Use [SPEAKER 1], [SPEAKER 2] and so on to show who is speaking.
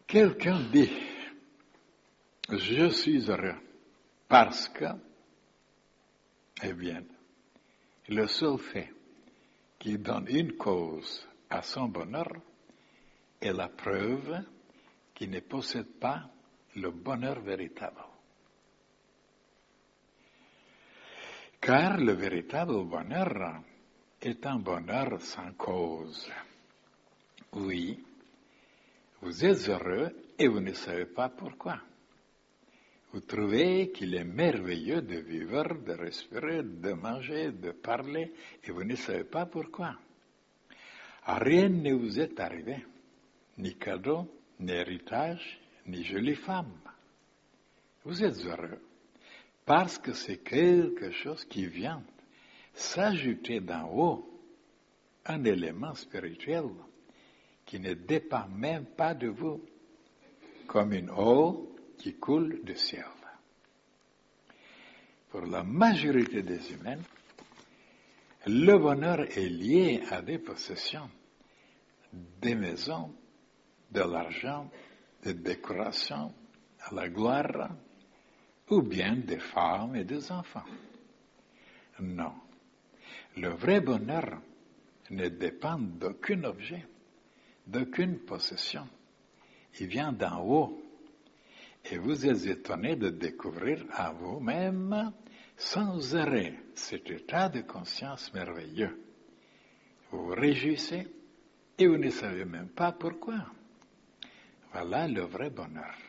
[SPEAKER 1] Quelqu'un dit, je suis heureux parce que, eh bien, le seul fait qui donne une cause à son bonheur est la preuve qu'il ne possède pas le bonheur véritable. Car le véritable bonheur est un bonheur sans cause. Oui, vous êtes heureux et vous ne savez pas pourquoi. Vous trouvez qu'il est merveilleux de vivre, de respirer, de manger, de parler, et vous ne savez pas pourquoi. Rien ne vous est arrivé, ni cadeau, ni héritage, ni jolie femme. Vous êtes heureux parce que c'est quelque chose qui vient s'ajouter d'en haut, un élément spirituel qui ne dépend même pas de vous, comme une eau qui coule du ciel. Pour la majorité des humains, le bonheur est lié à des possessions, des maisons, de l'argent, des décorations, à la gloire, ou bien des femmes et des enfants. Non, le vrai bonheur ne dépend d'aucun objet, d'aucune possession. Il vient d'en haut. Et vous êtes étonné de découvrir à vous-même, sans arrêt, cet état de conscience merveilleux. Vous vous réjouissez et vous ne savez même pas pourquoi. Voilà le vrai bonheur.